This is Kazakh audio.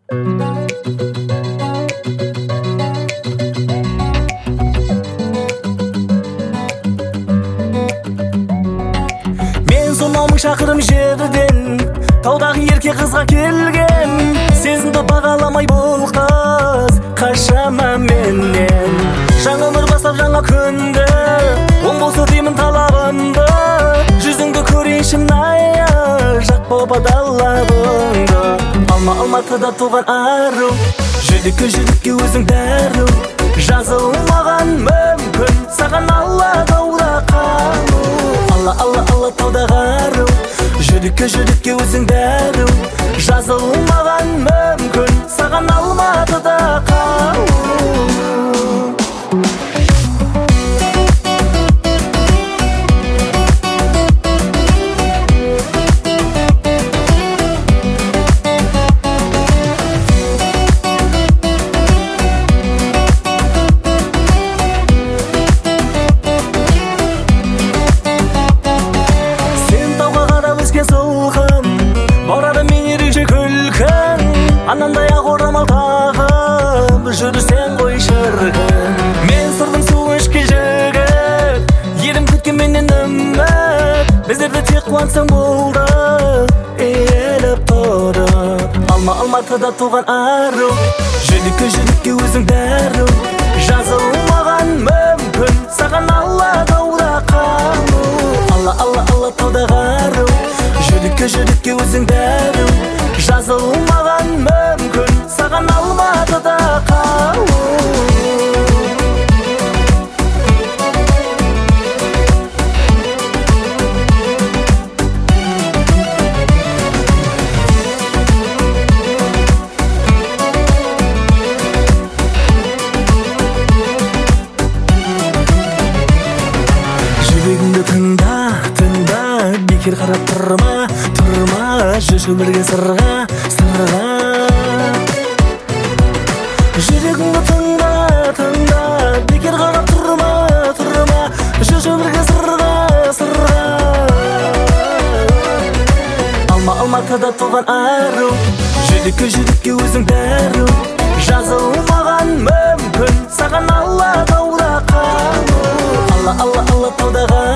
Мен сонау мың шақырым жерден таудағы ерке қызға келген, сезімді бағаламай бұл қыз қашама менен. Жаңа өмір бастап жаңа күнді, оң болса деймін талабымды. Жүзіңді көрейінші найы, жақ боп адалабыңды. Алматыда туған ару, жүрекке өзің дәру. Жазылмаған мүмкін, саған алла тауда қалу. Алла таудағы ару, жүрекке өзің дәру. Жазылмаған мүмкін, саған Алматыда қалу. Баурады мен ерекше күлкін, анандай ақ орамал тағып жүрсең ғой шіркін. Мен сырдың су ішке жігіт, елім күткен менен үміт. Біздерді тек қуансаң болды, еліп тұрып. Алматыда туған ару, жүрекке өзің дәру. Жазылмаған мүмкін, саған алла тауда қалу. Алла таудағы ару, жүрекке өзің дәру. Жазылмаған мүмкін, саған Алматыда қалу. Жүрегіңді тыңда, бекер қарап тұрма. Жүрші бірге сырға. Жүрегіңді тыңда, бекер қарап тұрма. Жүрші бірге сырға. Алматыда туған ару, жүрекке өзің дәру. Жазылмаған мүмкін, саған алла тауда қалу. Алла таудағы